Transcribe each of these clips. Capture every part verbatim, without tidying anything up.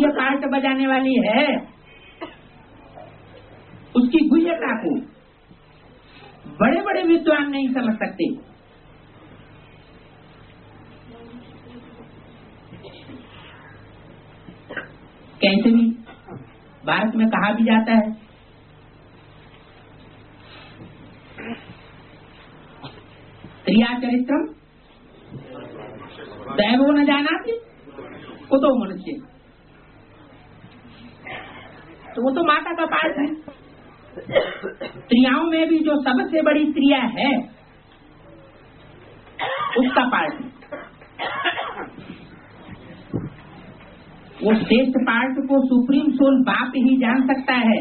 ये पार्ट बजाने वाली है, उसकी गुह्यता को बड़े बड़े विद्वान नहीं समझ सकते। कैसे भी भारत में कहा भी जाता है क्रिया चरित्रम दैवो न जानाति कुतो मनुष्य, तो वो तो माता का पार्ट है। क्रियाओं में भी जो सबसे बड़ी क्रिया है उसका पार्ट है। वो श्रेष्ठ पार्ट को सुप्रीम सोल बाप ही जान सकता है,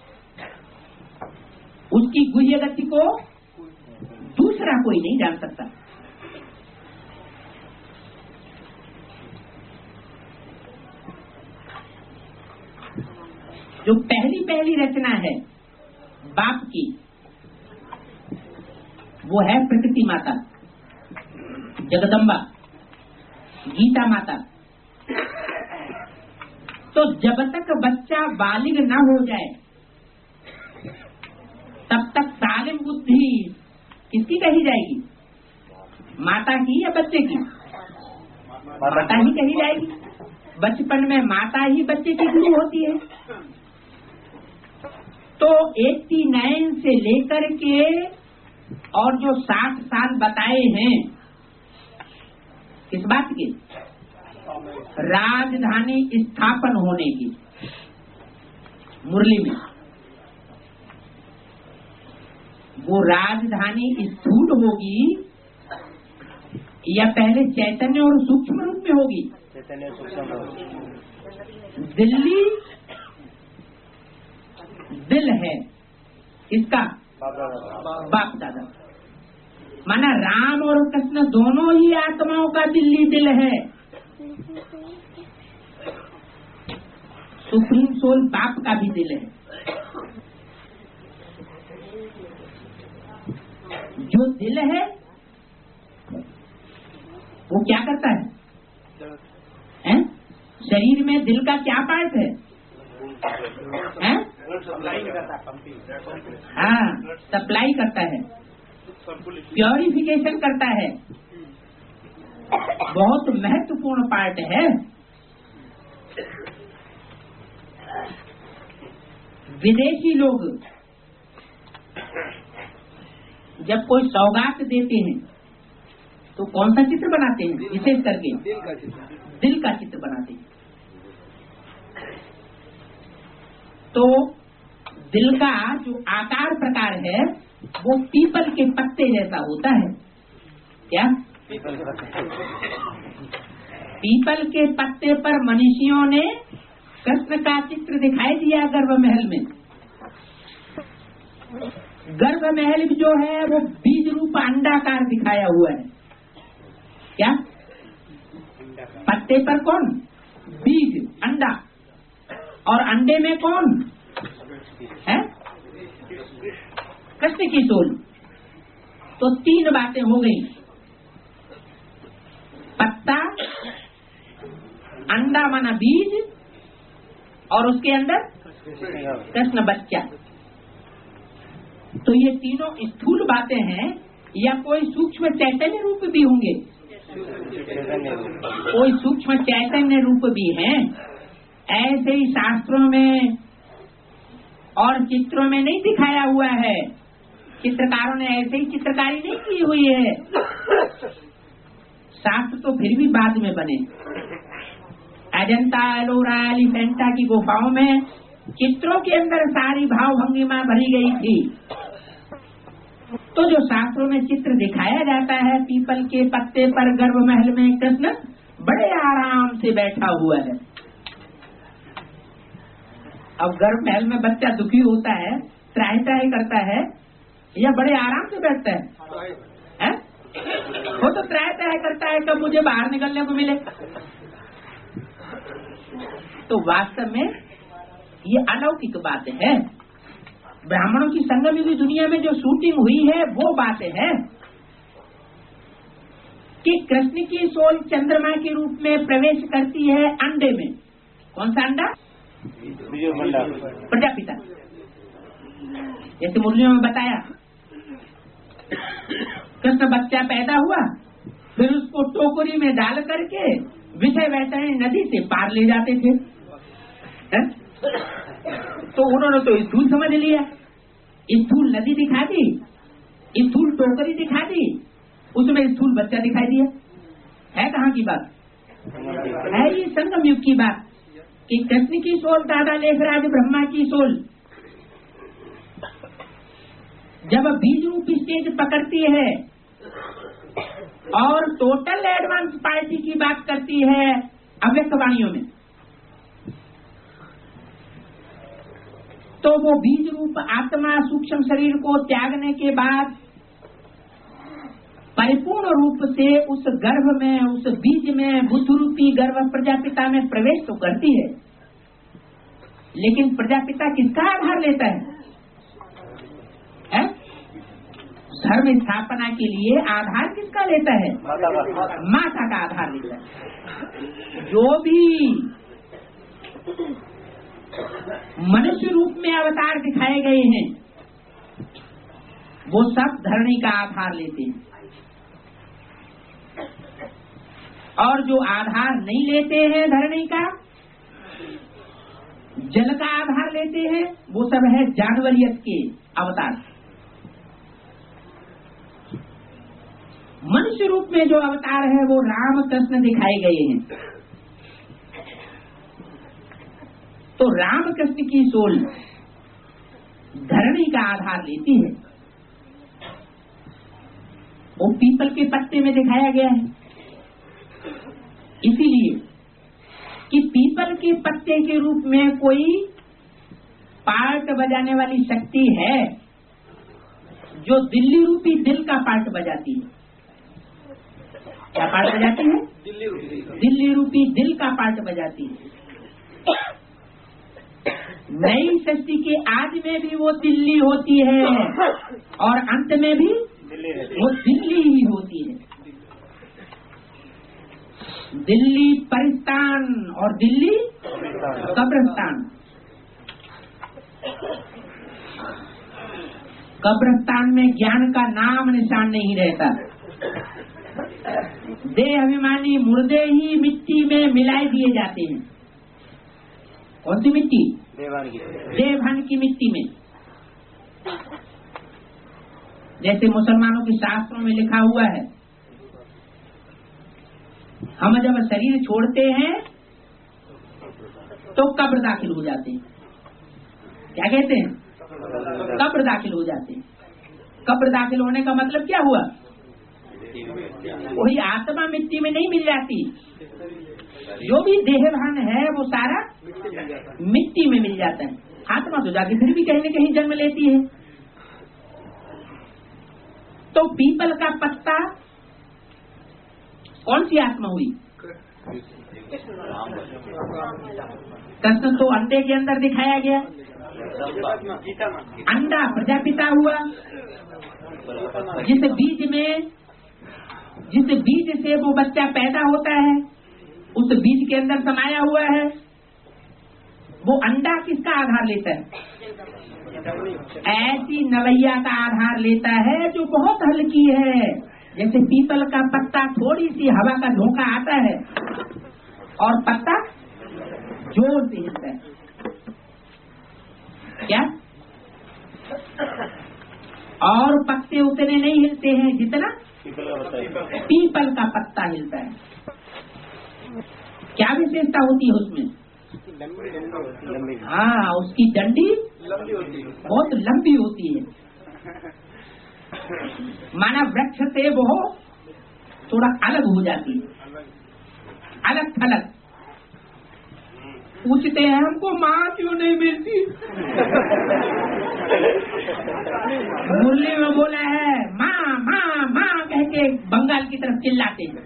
उसकी गुह्य गति को दूसरा कोई नहीं जान सकता। जो पहली पहली रचना है बाप की, वो है प्रकृति माता, जगदम्बा, गीता माता। तो जब तक बच्चा बालिग न हो जाए तब तक सालिम बुद्धि किसकी कही जाएगी? माता की या बच्चे की? माता ही कही जाएगी। बचपन में माता ही बच्चे की गुरु होती है। तो नवासी से लेकर के और जो साठ साल बताए हैं किस बात के? राजधानी स्थापन होने की। मुरली में वो राजधानी स्थूल होगी या पहले चैतन्य और सूक्ष्म रूप में होगी? चैतन्य सूक्ष्म। दिल्ली दिल है किसका? बाप दादा। माना राम और कृष्ण दोनों ही आत्माओं का दिल्ली दिल है। सुप्रीम सोल बाप का भी दिल है। जो दिल है वो क्या करता है? हैं? शरीर में दिल का क्या पार्ट है? हैं? हाँ, सप्लाई करता है, प्योरिफिकेशन करता है, बहुत महत्वपूर्ण पार्ट है। विदेशी लोग जब कोई सौगात देते हैं तो कौन सा चित्र बनाते हैं? विशेष करके दिल का चित्र बनाते हैं। तो दिल का जो आकार प्रकार है वो पीपल के पत्ते जैसा होता है। क्या? पीपल के पत्ते पर मनीषियों ने कृष्ण का चित्र दिखाई दिया गर्भ महल में। गर्भ महल जो है वो बीज रूप अंडाकार दिखाया हुआ है। क्या? पत्ते पर कौन? बीज, अंडा, और अंडे में कौन है? कृष्ण की सोल। तो तीन बातें हो गई, पत्ता, अंडा माना बीज, और उसके अंदर कृष्ण बच्चा। तो ये तीनों स्थूल बातें हैं या कोई सूक्ष्म चैतन्य रूप भी होंगे? कोई सूक्ष्म चैतन्य रूप भी हैं। ऐसे ही शास्त्रों में और चित्रों में नहीं दिखाया हुआ है। चित्रकारों ने ऐसे ही चित्रकारी नहीं की हुई है। शास्त्र तो फिर भी बाद में बने। अजंता, एलोरा, एलिफेंटा की गुफाओं में चित्रों के अंदर सारी भाव भंगिमा भरी गई थी। तो जो शास्त्रों में चित्र दिखाया जाता है, पीपल के पत्ते पर गर्भ महल में कृष्ण बड़े आराम से बैठा हुआ है। अब गर्भ महल में बच्चा दुखी होता है, त्राही त्राही करता है, या बड़े आराम से बैठता है? है? वो तो त्राही त्राही करता है कब मुझे बाहर निकलने को मिले। तो वास्तव में ये अलौकिक बात है। ब्राह्मणों की संगम युगी दुनिया में जो शूटिंग हुई है वो बात है कि कृष्ण की सोल चंद्रमा के रूप में प्रवेश करती है अंडे में, कौन सा अंडा? बीजो भंडार। प्रजापिता। जैसे मुरलियों में बताया, कृष्ण बच्चा पैदा हुआ, फिर उसको टोकरी में डाल करके विषय वैतरणी नदी से पार ले जाते थे। है? तो उन्होंने तो स्थूल समझ लिया, स्थूल नदी दिखा दी, स्थूल टोकरी दिखा दी, उसमें स्थूल बच्चा दिखाई दिया। है कहाँ की बात? है ये संगम युग की बात कि कृष्ण की सोल दादा लेखराज ब्रह्मा की सोल जब बीज रूप स्टेज पकड़ती है और टोटल एडवांस पार्टी की बात करती है अव्यक्त वाणियों में, तो वो बीज रूप आत्मा सूक्ष्म शरीर को त्यागने के बाद परिपूर्ण रूप से उस गर्भ में, उस बीज में, बुद्ध रूपी गर्भ प्रजापिता में प्रवेश तो करती है, लेकिन प्रजापिता किसका आधार लेता है? है? धर्म स्थापना के लिए आधार किसका लेता है? माता का आधार लेता है। जो भी मनुष्य रूप में अवतार दिखाए गए हैं वो सब धरणी का आधार लेते हैं, और जो आधार नहीं लेते हैं धरणी का, जल का आधार लेते हैं, वो सब है जानवरियत के अवतार। मनुष्य रूप में जो अवतार है वो राम कृष्ण दिखाए गए हैं। तो राम कृष्ण की सोल धरणी का आधार लेती है। वो पीपल के पत्ते में दिखाया गया है, इसीलिए कि पीपल के पत्ते के रूप में कोई पार्ट बजाने वाली शक्ति है जो दिल्ली रूपी दिल का पार्ट बजाती है। क्या पार्ट बजाती है? दिल्ली रूपी दिल्ली रूपी दिल का पार्ट बजाती है। नई सृष्टि के आदि में भी वो दिल्ली होती है और अंत में भी वो दिल्ली ही होती है। दिल्ली परिस्तान और दिल्ली कब्रिस्तान। कब्रिस्तान में ज्ञान का नाम निशान नहीं रहता। देह अभिमानी मुर्दे ही मिट्टी में मिलाए दिए जाते हैं। कौन सी मिट्टी? देवभान की मिट्टी में। जैसे मुसलमानों के शास्त्रों में लिखा हुआ है, हम जब शरीर छोड़ते हैं तो कब्र दाखिल हो जाते हैं। क्या कहते हैं? कब्र दाखिल हो जाते हैं। कब्र दाखिल होने का मतलब क्या हुआ? वही आत्मा मिट्टी में नहीं मिल जाती। जो भी देहभान है वो सारा मिट्टी में मिल जाता है। आत्मा तो जाके फिर भी कहीं न कहीं जन्म लेती है। तो पीपल का पत्ता कौन सी आत्मा हुई? कृष्ण तो अंडे के अंदर दिखाया गया। अंडा प्रजापिता हुआ, जिस बीज में, जिस बीज से वो बच्चा पैदा होता है उस बीज के अंदर समाया हुआ है। वो अंडा किसका आधार लेता है? ऐसी नवैया का आधार लेता है जो बहुत हल्की है। जैसे पीपल का पत्ता, थोड़ी सी हवा का झोंका आता है और पत्ता जोर से हिलता है। क्या? और पत्ते उतने नहीं हिलते हैं जितना पीपल का पत्ता हिलता है। क्या विशेषता होती है उसमें? हाँ, उसकी डंडी बहुत लंबी होती है। माना वृक्ष से वो थोड़ा अलग हो जाती है, अलग थलग। पूछते हैं हमको माँ क्यों नहीं मिलती? मुरली में बोला है माँ माँ माँ कह के बंगाल की तरफ चिल्लाते हैं।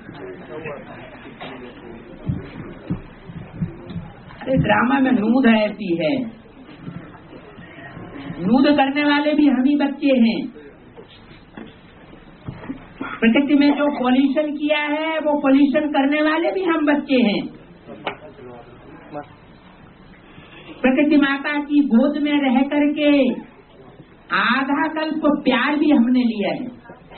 अरे ड्रामा में नूद ऐसी है, नूद करने वाले भी हम ही बच्चे हैं। प्रकृति में जो पॉल्यूशन किया है वो पॉल्यूशन करने वाले भी हम बच्चे हैं। प्रकृति माता की गोद में रह करके आधा कल्प प्यार भी हमने लिया है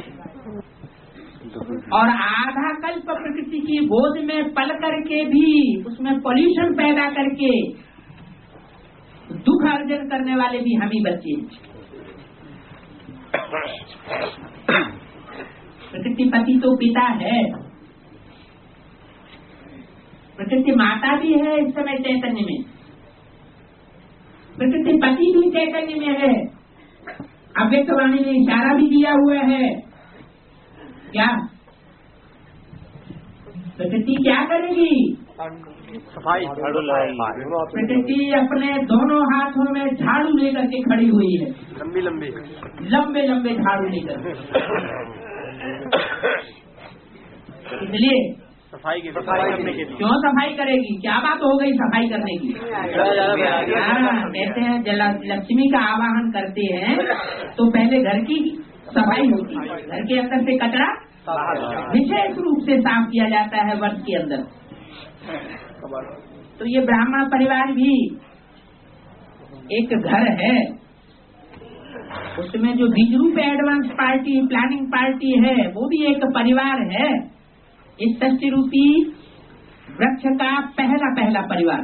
और आधा कल्प प्रकृति की गोद में पल करके भी उसमें पॉल्यूशन पैदा करके दुख अर्जन करने वाले भी हम ही बच्चे। प्रकृति पति तो पिता है, प्रकृति माता भी है इस समय चैतन्य में, प्रकृति पति भी चैतन्य में है। अव्यक्त वाणी ने इशारा भी दिया हुआ है, क्या प्रकृति क्या करेगी? सफाई झाड़ू लगाएगी। प्रकृति अपने दोनों हाथों में झाड़ू लेकर के खड़ी हुई है, लंबी लंबी लंबे लंबे झाड़ू लेकर। इसलिए सफाई की सफाई करने के लिए क्यों सफाई करेगी? क्या बात हो गई सफाई करने की? हाँ, कहते हैं जल लक्ष्मी का आवाहन करते हैं तो पहले घर की सफाई होती है, घर के अंदर से कचरा विशेष रूप से साफ किया जाता है वर्ष के अंदर। तो ये ब्राह्मण परिवार भी एक घर है, उसमें जो बीज रूप एडवांस पार्टी प्लानिंग पार्टी है वो भी एक परिवार है। इस सृष्टि रूपी वृक्ष का पहला पहला परिवार,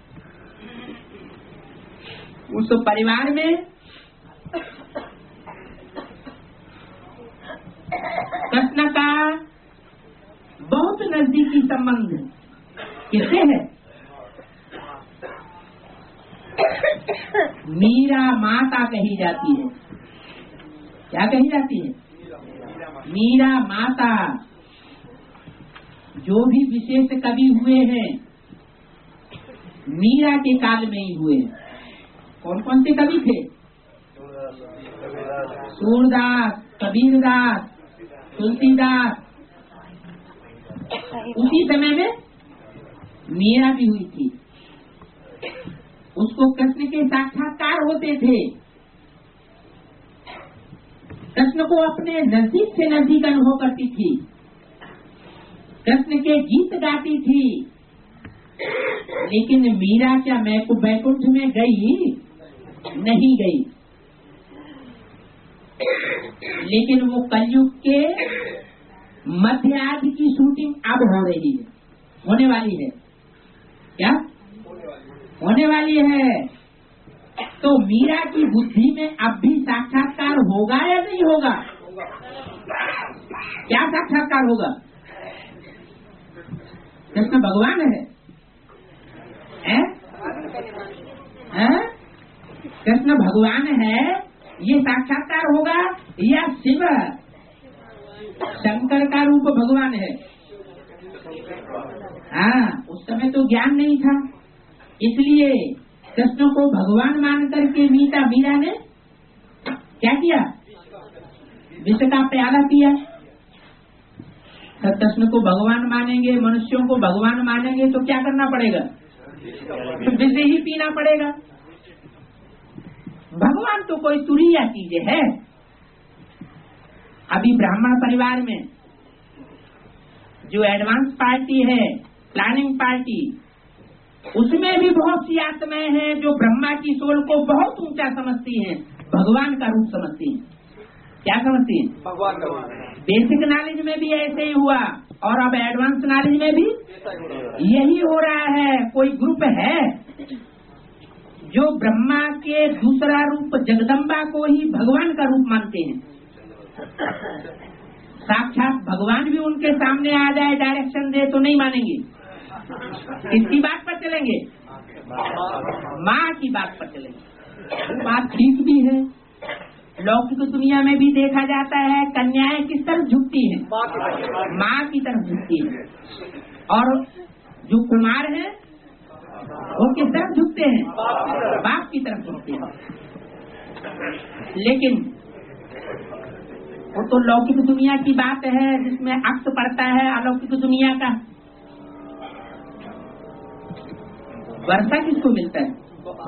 उस परिवार में कृष्ण का बहुत नजदीकी संबंध किससे है? मीरा माता कही जाती है। क्या कही जाती है? मीरा माता। जो भी विशेष कवि हुए हैं मीरा के काल में ही हुए। कौन कौन से कवि थे? सूरदास, कबीरदास, तुलसीदास। उसी समय में मीरा भी हुई थी। उसको कृष्ण के साक्षात्कार होते थे, कृष्ण को अपने नजदीक से नजदीक अनुभव करती थी, कृष्ण के गीत गाती थी। लेकिन मीरा क्या मैं को बैकुंठ में गई? नहीं गई। लेकिन वो कलयुग के मध्य आदि की शूटिंग अब हो रही है, होने वाली है। क्या होने वाली है? तो मीरा की बुद्धि में अब भी साक्षात्कार होगा या नहीं होगा? क्या साक्षात्कार होगा? कृष्ण भगवान है, है? है? कृष्ण भगवान है, ये साक्षात्कार होगा या शिव शंकर का रूप भगवान है? हाँ, उस समय तो ज्ञान नहीं था, इसलिए कृष्ण को भगवान मान करके मीता मीरा ने क्या किया? विष का प्याला पिया। कृष्ण को भगवान मानेंगे, मनुष्यों को भगवान मानेंगे तो क्या करना पड़ेगा? तो विष ही पीना पड़ेगा। भगवान तो कोई तुरीय चीज है। अभी ब्राह्मण परिवार में जो एडवांस पार्टी है, प्लानिंग पार्टी, उसमें भी बहुत सी आत्माएं हैं जो ब्रह्मा की सोल को बहुत ऊंचा समझती हैं, भगवान का रूप समझती हैं। क्या समझती हैं? भगवान का। बेसिक नॉलेज में भी ऐसे ही हुआ और अब एडवांस नॉलेज में भी यही हो रहा है। कोई ग्रुप है जो ब्रह्मा के दूसरा रूप जगदम्बा को ही भगवान का रूप मानते हैं। साक्षात भगवान भी उनके सामने आ जाए, डायरेक्शन दे तो नहीं मानेंगे। किसकी बात पर चलेंगे? माँ की बात पर चलेंगे। बात ठीक भी है। लौकिक दुनिया में भी देखा जाता है कन्याएं किस तरफ झुकती हैं? माँ की तरफ झुकती है। और जो कुमार है वो किस तरफ झुकते हैं? बाप की तरफ झुकते हैं। लेकिन वो तो लौकिक दुनिया की बात है जिसमें अक्स पड़ता है अलौकिक दुनिया का। वर्षा किसको मिलता है?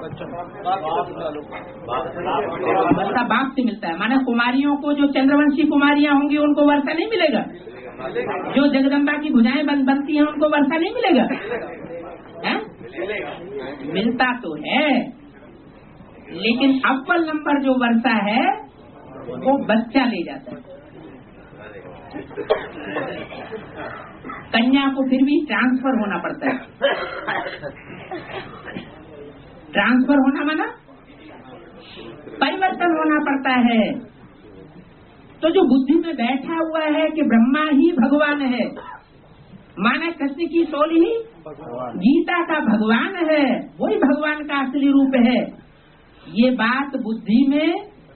वर्षा बाप से मिलता है। माने कुमारियों को, जो चंद्रवंशी कुमारियां होंगी उनको वर्षा नहीं मिलेगा। जो जगदम्बा की भुजाएं बन, बनती हैं उनको वर्षा नहीं मिलेगा। है? मिलता तो है, लेकिन अव्वल नंबर जो वर्षा है वो बच्चा ले जाता है। कन्या को फिर भी ट्रांसफर होना पड़ता है। ट्रांसफर होना माना परिवर्तन होना पड़ता है। तो जो बुद्धि में बैठा हुआ है कि ब्रह्मा ही भगवान है, माना कृष्ण की सोल ही गीता का भगवान है, वही भगवान का असली रूप है, ये बात बुद्धि में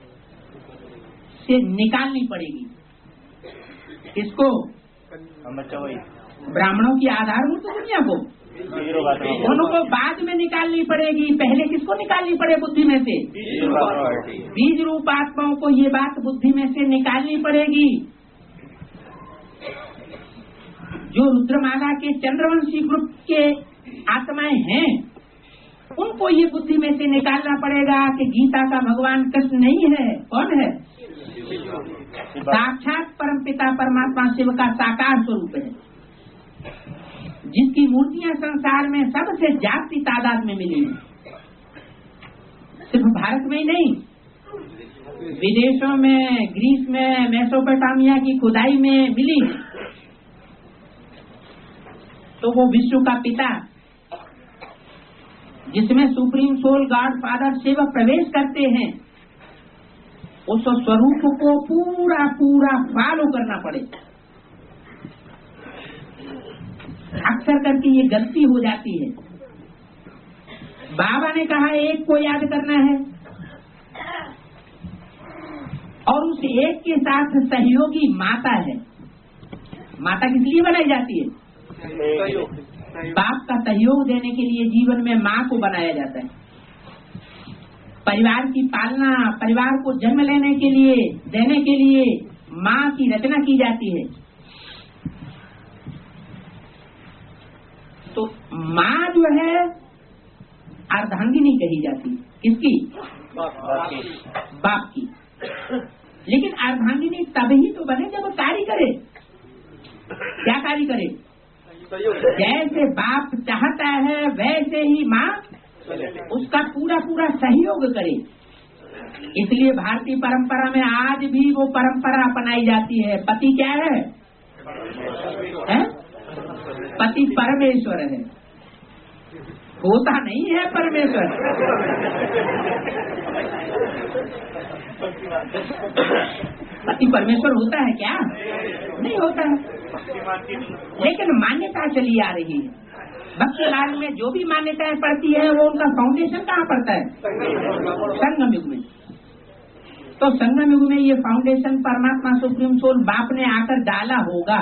से निकालनी पड़ेगी। किसको? ब्राह्मणों की आधारभूत दुनिया को, दोनों को बाद में निकालनी पड़ेगी। पहले किसको निकालनी पड़े बुद्धि में से? बीज रूप आत्माओं को ये बात बुद्धि में से निकालनी पड़ेगी। जो रुद्रमाला के चंद्रवंशी ग्रुप के आत्माएं हैं, उनको ये बुद्धि में से निकालना पड़ेगा कि गीता का भगवान कृष्ण नहीं है। कौन है? साक्षात परमपिता परमात्मा शिव का साकार स्वरूप है, जिसकी मूर्तियां संसार में सबसे जास्ती तादाद में मिली है। सिर्फ भारत में ही नहीं, विदेशों में, ग्रीस में, मेसोपोटामिया की खुदाई में मिली। तो वो विश्व का पिता, जिसमें supreme soul god father Shiv प्रवेश करते हैं, उस स्वरूप को पूरा पूरा फॉलो करना पड़े। अक्सर करके ये गलती हो जाती है। बाबा ने कहा एक को याद करना है, और उस एक के साथ सहयोगी माता है। माता किस लिए बनाई जाती है? बाप का सहयोग देने के लिए जीवन में माँ को बनाया जाता है। परिवार की पालना, परिवार को जन्म लेने के लिए, देने के लिए माँ की रचना की जाती है। तो माँ जो है अर्धांगिनी कही जाती है। किसकी? बाप की। लेकिन अर्धांगिनी तभी तो बने जब कार्य करे। क्या कार्य करे? जैसे बाप चाहता है वैसे ही माँ उसका पूरा पूरा सहयोग करे। इसलिए भारतीय परंपरा में आज भी वो परंपरा अपनाई जाती है। पति क्या है? है? पति परमेश्वर है। होता नहीं है परमेश्वर। पति परमेश्वर होता है क्या? नहीं होता है। लेकिन मान्यता चली आ रही है। भक्ति मार्ग में जो भी मान्यताएं पड़ती है वो उनका फाउंडेशन कहाँ पड़ता है? संगम युग में। तो संगम युग में ये फाउंडेशन परमात्मा सुप्रीम सोल बाप ने आकर डाला होगा।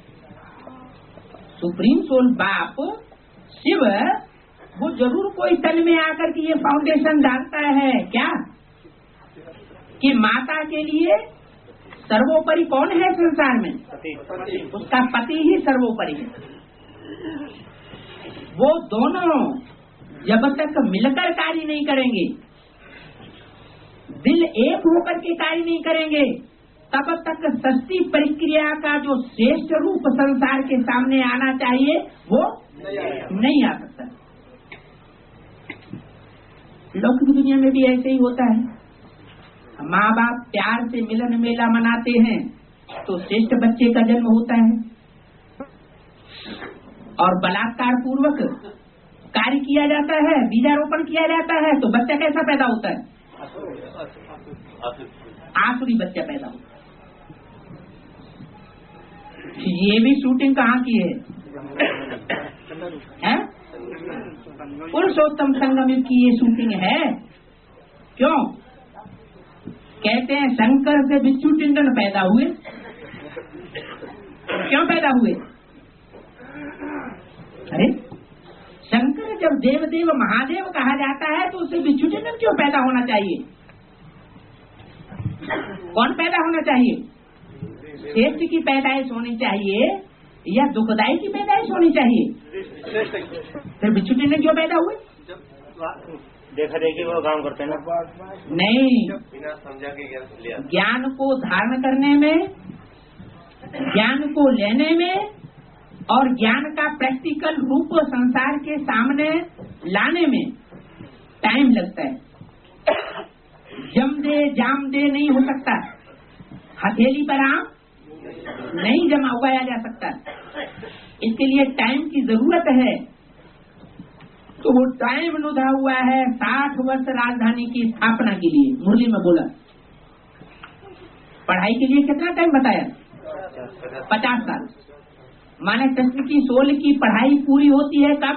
सुप्रीम सोल बाप शिव वो जरूर कोई तन में आकर के ये फाउंडेशन डालता है। क्या? कि माता के लिए सर्वोपरि कौन है संसार में? उसका पति ही सर्वोपरि है। वो दोनों जब तक मिलकर कार्य नहीं करेंगे, दिल एक होकर के कार्य नहीं करेंगे, तब तक सृष्टि प्रक्रिया का जो श्रेष्ठ रूप संसार के सामने आना चाहिए वो नहीं आ सकता। लौकिक दुनिया में भी ऐसे ही होता है। माँ बाप प्यार से मिलन मेला मनाते हैं तो श्रेष्ठ बच्चे का जन्म होता है, और बलात्कार पूर्वक कार्य किया जाता है, बीजारोपण किया जाता है, तो बच्चा कैसा पैदा होता है? आसुरी बच्चा पैदा होता है। ये भी शूटिंग कहाँ की है? है? पुरुषोत्तम संगम युग की ये शूटिंग है। क्यों? कहते हैं शंकर से बिच्छू टिंडन पैदा हुए। क्यों पैदा हुए? अरे शंकर जब देव देव महादेव कहा जाता है तो उससे बिच्छू टिंडन क्यों पैदा होना चाहिए? कौन पैदा होना चाहिए? श्रेष्ठ की पैदाइश होनी चाहिए या दुखदाई की पैदाइश होनी चाहिए? फिर बिच्छू टिंडन क्यों पैदा हुए? देखा देखी वो काम करते हैं ना। नहीं, बिना समझा के ज्ञान ज्ञान को धारण करने में, ज्ञान को लेने में और ज्ञान का प्रैक्टिकल रूप संसार के सामने लाने में टाइम लगता है। जम दे जाम दे नहीं हो सकता, हथेली पर आम नहीं जमा उगाया जा सकता, इसके लिए टाइम की जरूरत है। तो वो टाइम नुधा हुआ है साठ वर्ष राजधानी की स्थापना के लिए। मुरली में बोला पढ़ाई के लिए कितना टाइम बताया? पचास साल। माने कृष्ण की सोल की पढ़ाई पूरी होती है कब?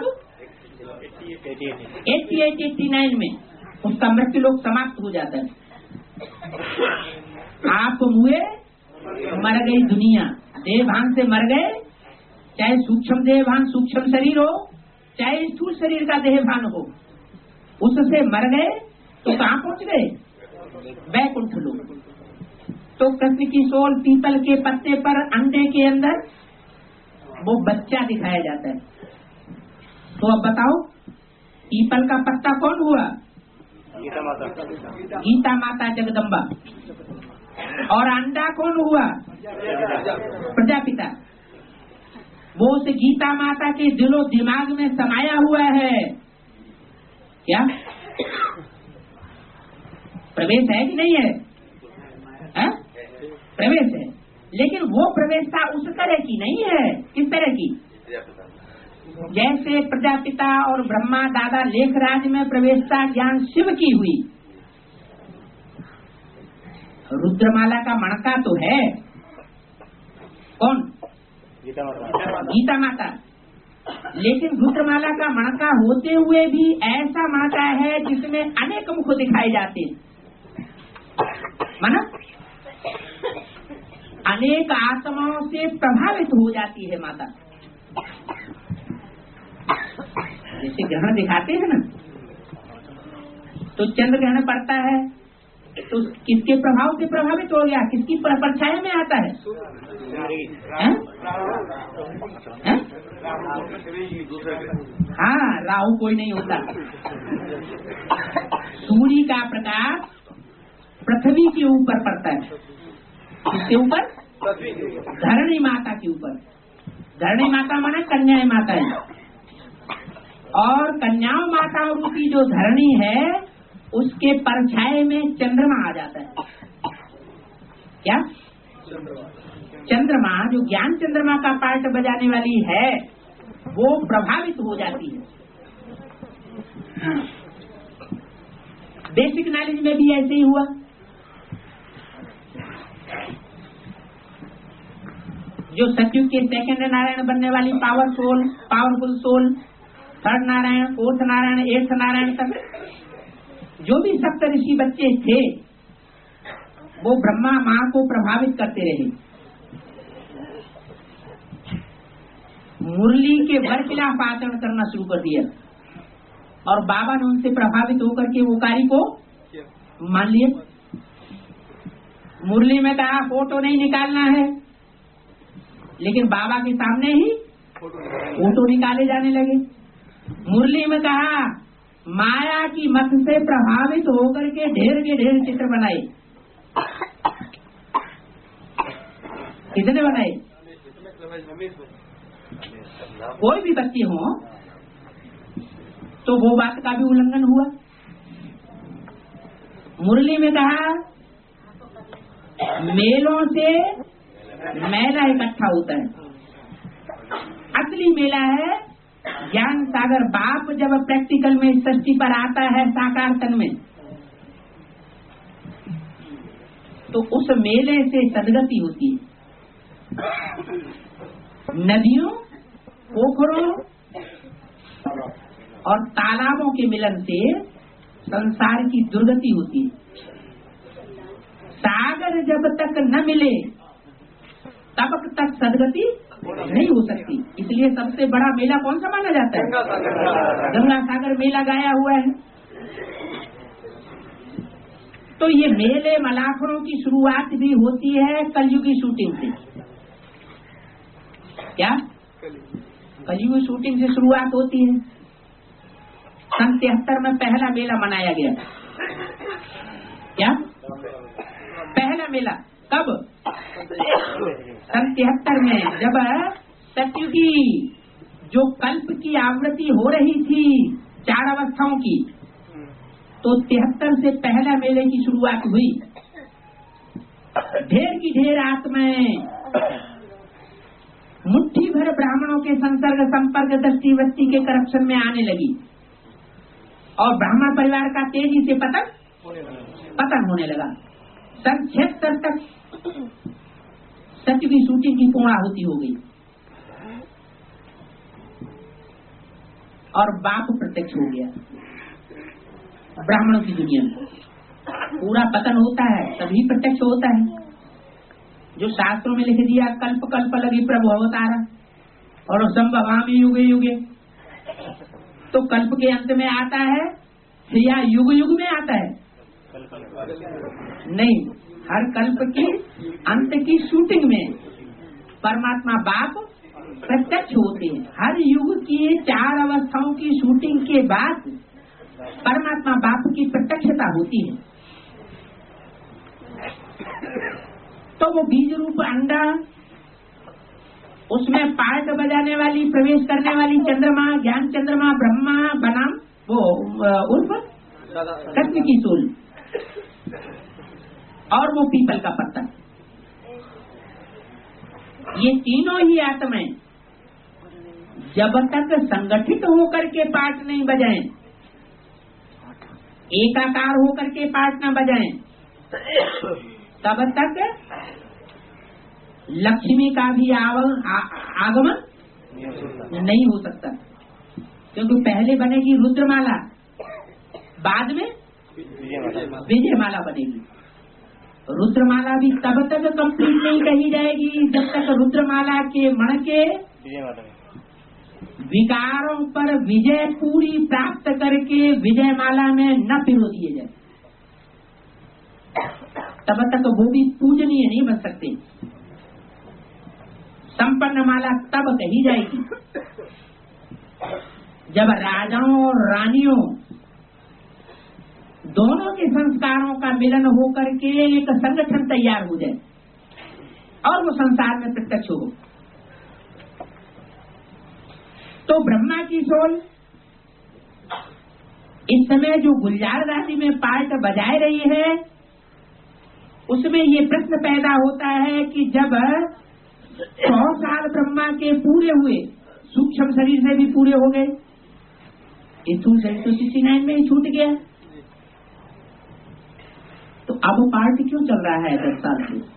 एट्टी एट एट्टी नाइन में उसका मृत्यु लोग समाप्त हो जाता है। आप मुए मर गई दुनिया, देहभान से मर गए, चाहे सूक्ष्म देहभान सूक्ष्म शरीर हो, चाहे स्थूल शरीर का देहभान हो, उससे मर गए तो कहाँ पहुँच गए? वैकुंठ लोग। तो कृष्ण की सोल पीपल के पत्ते पर अंडे के अंदर वो बच्चा दिखाया जाता है। तो अब बताओ पीपल का पत्ता कौन हुआ? गीता माता। गीता माता जगदम्बा। और अंडा कौन हुआ? प्रजापिता। वो उस गीता माता के दिलो दिमाग में समाया हुआ है। क्या प्रवेश है कि नहीं है? है? प्रवेश है, लेकिन वो प्रवेशता उस तरह की नहीं है। किस तरह की? जैसे प्रजापिता और ब्रह्मा दादा लेखराज में प्रवेशता ज्ञान शिव की हुई, रुद्रमाला का मणका तो है कौन? गीता माता। गीता माता। लेकिन रुद्रमाला का मणका होते हुए भी ऐसा मणका है जिसमें अनेक मुख दिखाए जाते हैं। माना अनेक आत्माओं से प्रभावित हो जाती है माता। जैसे ग्रहण दिखाते हैं ना, तो चंद्र ग्रहण पड़ता है तो किसके प्रभाव से प्रभावित हो गया? किसकी परछाया में आता है? है? है? हाँ, राहु कोई नहीं होता। सूर्य का प्रकाश पृथ्वी के ऊपर पड़ता है। किसके ऊपर? धरणी माता के ऊपर। धरणी माता माने कन्या माता है, और कन्या माता रूपी जो धरणी है उसके परछाए में चंद्रमा आ जाता है। क्या? चंद्रमा जो ज्ञान चंद्रमा का पार्ट बजाने वाली है वो प्रभावित हो जाती है। बेसिक नॉलेज में भी ऐसे ही हुआ। जो सतयुग के सेकंड नारायण बनने वाली power soul, powerful soul, third Narayan, fourth Narayan, eighth Narayan तक जो भी सप्त ऋषि बच्चे थे वो ब्रह्मा माँ को प्रभावित करते रहे। मुरली के वर्खिलाफ आचरण करना शुरू कर दिया और बाबा ने उनसे प्रभावित होकर के वो कार्य को मान लिए। मुरली में कहा फोटो नहीं निकालना है, लेकिन बाबा के सामने ही फोटो निकाले जाने लगे। मुरली में कहा माया की मत से प्रभावित होकर के ढेर के ढेर चित्र बनाए। कितने बनाए? कोई भी बच्चे हो तो वो बात का भी उल्लंघन हुआ। मुरली में कहा मेलों से मेला इकट्ठा होता है। असली मेला है ज्ञान सागर बाप जब प्रैक्टिकल में इस सृष्टि पर आता है साकार तन में, तो उस मेले से सदगति होती है। नदियों, पोखरों और तालाबों के मिलन से संसार की दुर्गति होती है। सागर जब तक न मिले तब तक सदगति नहीं हो सकती। इसलिए सबसे बड़ा मेला कौन सा माना जाता है? गंगा सागर मेला गाया हुआ है। तो ये मेले मलाखरों की शुरुआत भी होती है कलयुगी शूटिंग से। क्या? कलयुगी शूटिंग से शुरुआत होती है। सन तिहत्तर में पहला मेला मनाया गया। क्या? पहला मेला कब? सन तिहत्तर में, जब सतयुगी जो कल्प की आवृत्ति हो रही थी चार अवस्थाओं की, तो तिहत्तर से पहला मेले की शुरुआत हुई। ढेर की ढेर आत्माएं मुट्ठी भर ब्राह्मणों के संसर्ग संपर्क दृष्टि वृत्ति के करप्शन में आने लगी और ब्राह्मण परिवार का तेजी से पतन पतन होने लगा। सन छिहत्तर तक सत्य की शूटिंग की पूर्णाहुति हो गई और बाप प्रत्यक्ष हो गया। ब्राह्मणों की दुनिया में पूरा पतन होता है तभी प्रत्यक्ष होता है। जो शास्त्रों में लिख दिया कल्प कल्प लगी प्रभु अवतारा और संभवामि युगे युगे, तो कल्प के अंत में आता है या युग युग में आता है? नहीं, हर कल्प की अंत की शूटिंग में परमात्मा बाप प्रत्यक्ष होते हैं। हर युग की चार अवस्थाओं की शूटिंग के बाद परमात्मा बाप की प्रत्यक्षता होती है। तो वो बीज रूप अंडा, उसमें पार्ट बजाने वाली प्रवेश करने वाली चंद्रमा, ज्ञान चंद्रमा ब्रह्मा बनाम वो उर्फ कृष्ण की सोल और वो पीपल का पत्ता, ये तीनों ही आत्माएं जब तक संगठित होकर के पार्ट नहीं बजाएं, एकाकार होकर के पार्ट न बजाएं, तब तक लक्ष्मी का भी आगमन नहीं हो सकता। क्योंकि पहले बनेगी रुद्रमाला, बाद में विजयमाला बनेगी। रुद्रमाला भी तब तक कंप्लीट नहीं कही जाएगी जब तक रुद्रमाला के मण के विकारों पर विजय पूरी प्राप्त करके विजयमाला में न पिरो दिए जाए, तब तक वो भी पूजनीय नहीं बन सकते। संपन्न माला तब कही जाएगी जब राजाओं और रानियों दोनों के संस्कारों का मिलन होकर के एक संगठन तैयार हो जाए और वो संसार में प्रत्यक्ष हो। तो ब्रह्मा की सोल इस समय जो गुलजार राशि में पार्ट बजाए रही है, उसमें ये प्रश्न पैदा होता है कि जब सौ साल ब्रह्मा के पूरे हुए, सूक्ष्म शरीर से भी पूरे हो गए, स्थूल शरीर तो सिक्सटी नाइन में ही छूट गया, तो अब पार्ट क्यों चल रहा है दस साल से?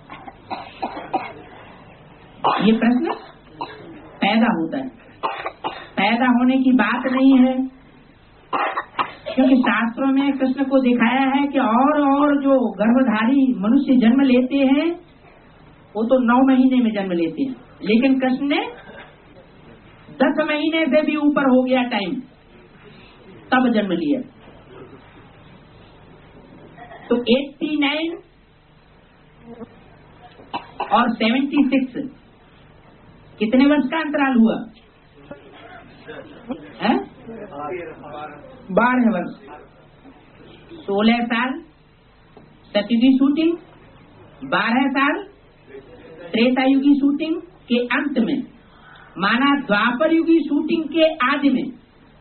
ये प्रश्न पैदा होता है। पैदा होने की बात नहीं है, क्योंकि शास्त्रों में कृष्ण को दिखाया है कि और और जो गर्भधारी मनुष्य जन्म लेते हैं वो तो नौ महीने में जन्म लेते हैं, लेकिन कृष्ण ने दस महीने से भी ऊपर हो गया टाइम, तब जन्म लिया। तो नवासी और छिहत्तर कितने वर्ष का अंतराल हुआ है? बारह वर्ष। सोलह साल सत्य की शूटिंग, बारह साल त्रेता युगी शूटिंग के अंत में, माना द्वापर युगी शूटिंग के आदि में।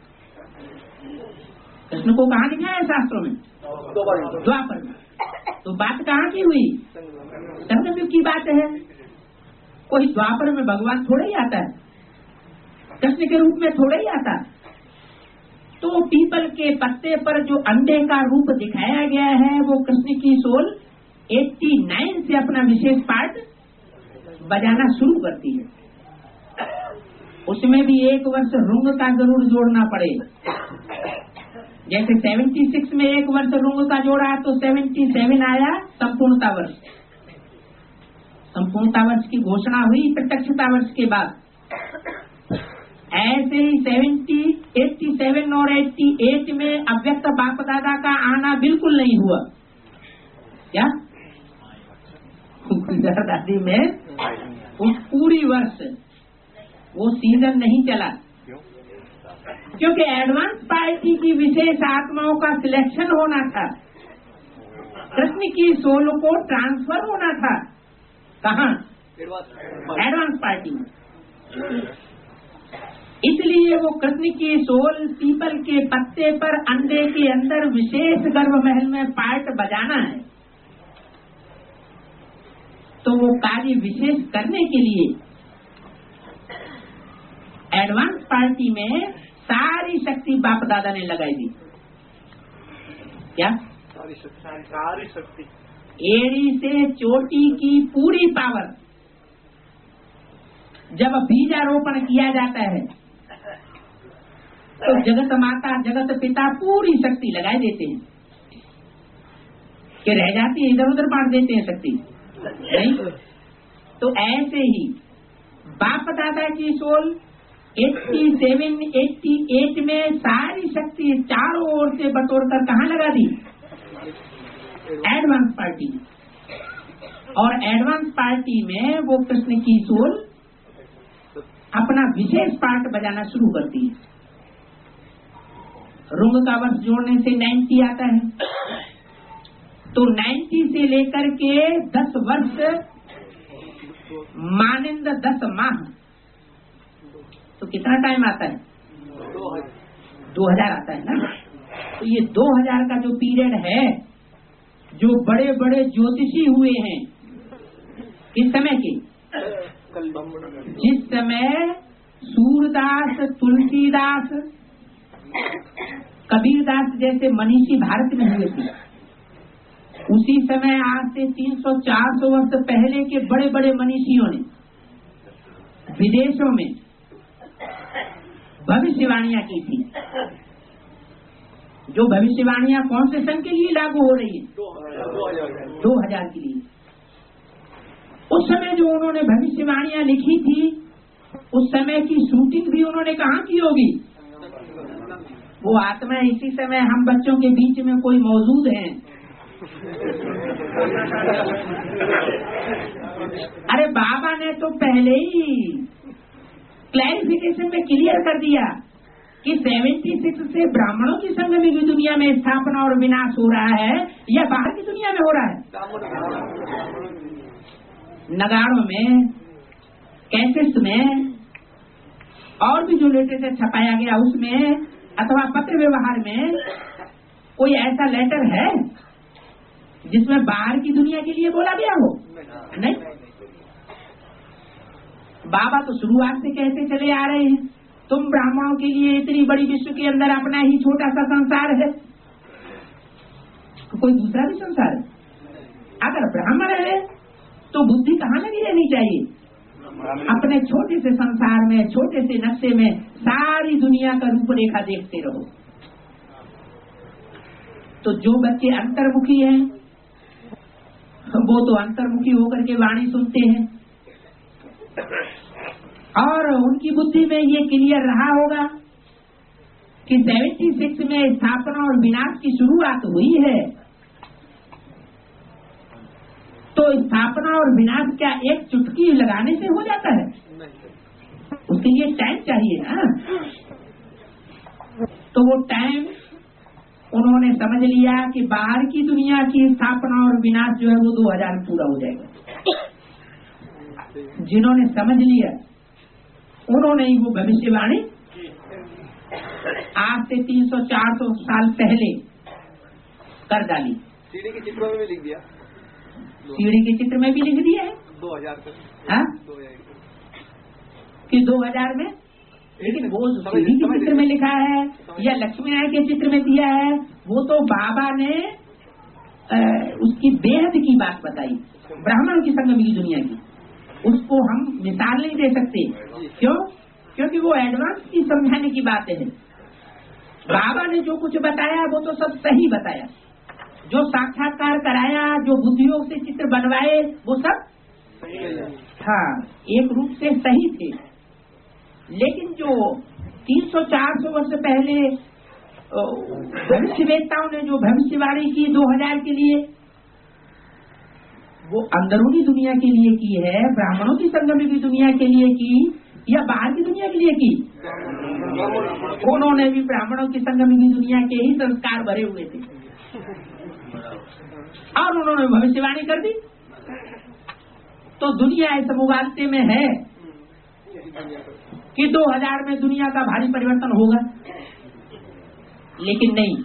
कृष्ण को कहाँ दिखाया है शास्त्रों में? द्वापर में। तो बात कहाँ की हुई? संगम की बात है। कोई द्वापर में भगवान थोड़ा ही आता है, कृष्ण के रूप में थोड़ा ही आता। तो पीपल के पत्ते पर जो अंडे का रूप दिखाया गया है वो कृष्ण की सोल नवासी से अपना विशेष पार्ट बजाना शुरू करती है। उसमें भी एक वर्ष रुंग का जरूर जोड़ना पड़े। जैसे छिहत्तर में एक वर्ष रुंग का जोड़ा तो सतहत्तर आया संपूर्णता वर्ष। संपूर्णता वर्ष की घोषणा हुई प्रत्यक्षता वर्ष के बाद। ऐसे ही सत्तर, सत्तासी और अट्ठासी में अव्यक्त बाप दादा का आना बिल्कुल नहीं हुआ। क्या दादी में उस पूरी वर्ष वो सीजन नहीं चला, क्योंकि एडवांस पार्टी की विशेष आत्माओं का सिलेक्शन होना था। कृष्ण की सोल को ट्रांसफर होना था। कहाँ? एडवांस पार्टी में। इसलिए वो कृष्ण की सोल पीपल के पत्ते पर अंडे के अंदर विशेष गर्भ महल में पार्ट बजाना है, तो वो कार्य विशेष करने के लिए एडवांस पार्टी में सारी शक्ति बाप दादा ने लगाई दी। क्या सारी शक्ति, सारी शक्ति, एड़ी से चोटी की पूरी पावर। जब बीजारोपण किया जाता है तो जगत माता जगत पिता पूरी शक्ति लगाए देते हैं कि रह जाती है इधर उधर बांट देते हैं शक्ति नहीं। तो ऐसे ही बाप दादा की सोल सत्तासी, अट्ठासी में सारी शक्ति चारों ओर से बटोर कर कहाँ लगा दी? Advance party. और एडवांस पार्टी में वो कृष्ण की सोल अपना विशेष पार्ट बजाना शुरू करती है। रुंग का वर्ष जोड़ने से नब्बे आता है, तो नब्बे से लेकर के दस वर्ष मानिंद दस माह, तो कितना टाइम आता है? दो हजार आता है ना। तो ये दो हजार का जो पीरियड है, जो बड़े बड़े ज्योतिषी हुए हैं किस समय के? जिस समय सूरदास, तुलसीदास, कबीरदास जैसे मनीषी भारत में हुए थे, उसी समय आज से तीन सौ चार सौ वर्ष पहले के बड़े बड़े मनीषियों ने विदेशों में भविष्यवाणियां की थी। जो भविष्यवाणियां कौन से सन के लिए लागू हो रही है? दो हजार के लिए। उस समय जो उन्होंने भविष्यवाणियां लिखी थी, उस समय की शूटिंग भी उन्होंने कहाँ की होगी? वो आत्मा इसी समय हम बच्चों के बीच में कोई मौजूद है। अरे बाबा ने तो पहले ही क्लैरिफिकेशन में क्लियर कर दिया कि छिहत्तर से ब्राह्मणों की संगमी की दुनिया में स्थापना और विनाश हो रहा है या बाहर की दुनिया में हो रहा है? नगाड़ों में, कैसेट्स में और भी जो लेटेस्ट छपाया गया उसमें, अथवा पत्र व्यवहार में कोई ऐसा लेटर है जिसमें बाहर की दुनिया के लिए बोला गया हो? नहीं। बाबा तो शुरुआत से कहते चले आ रहे हैं, तुम ब्राह्मणों के लिए इतनी बड़ी विश्व के अंदर अपना ही छोटा सा संसार है, कोई दूसरा भी संसार है। अगर ब्राह्मण है तो बुद्धि कहाँ लगी रहनी चाहिए? अपने छोटे से संसार में, छोटे से नक्शे में सारी दुनिया का रूपरेखा देखते रहो। तो जो बच्चे अंतर्मुखी हैं वो तो अंतर्मुखी होकर के वाणी सुनते हैं, और उनकी बुद्धि में ये क्लियर रहा होगा कि छिहत्तर में स्थापना और विनाश की शुरुआत हुई है। तो स्थापना और विनाश क्या एक चुटकी लगाने से हो जाता है? उसके लिए टाइम चाहिए ना। तो वो टाइम उन्होंने समझ लिया कि बाहर की दुनिया की स्थापना और विनाश जो है वो दो हजार में पूरा हो जाएगा। जिन्होंने समझ लिया उन्होंने ही वो भविष्यवाणी आज से तीन सौ चार सौ साल पहले कर डाली। सीढ़ी के चित्रों में भी लिख दिया, सीढ़ी के चित्र में भी लिख दिया है दो हजार हाँ कि दो हजार में। लेकिन वो सीढ़ी के चित्र में लिखा है या लक्ष्मी नारायण के चित्र में दिया है, वो तो बाबा ने आ, उसकी बेहद की बात बताई, ब्राह्मणों की संगम की दुनिया की। उसको हम मिसाल नहीं दे सकते। क्यों? क्योंकि वो एडवांस की समझाने की बात है। बाबा ने जो कुछ बताया वो तो सब सही बताया, जो साक्षात्कार कराया, जो बुद्धियों से चित्र बनवाए, वो सब हाँ एक रूप से सही थे। लेकिन जो तीन सौ चार सौ वर्ष पहले भविष्यवेत्ताओं ने जो भविष्यवाणी की दो हजार के लिए, वो अंदरूनी दुनिया के लिए की है, ब्राह्मणों की संगम की दुनिया के लिए की या बाहर की दुनिया के लिए की? उन्होंने भी ब्राह्मणों की संगम की दुनिया के ही संस्कार भरे हुए थे और उन्होंने भविष्यवाणी कर दी। तो दुनिया इस मुबालते में है कि दो हजार में दुनिया का भारी परिवर्तन होगा, लेकिन नहीं,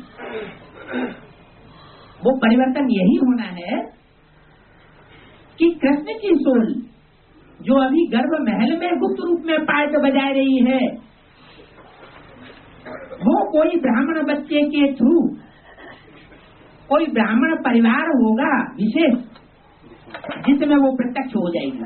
वो परिवर्तन यही होना है कि कृष्ण की सोल जो अभी गर्भ महल में गुप्त रूप में पार्ट बजा रही है, वो कोई ब्राह्मण बच्चे के थ्रू कोई ब्राह्मण परिवार होगा विशेष, जिसमें वो प्रत्यक्ष हो जाएगी।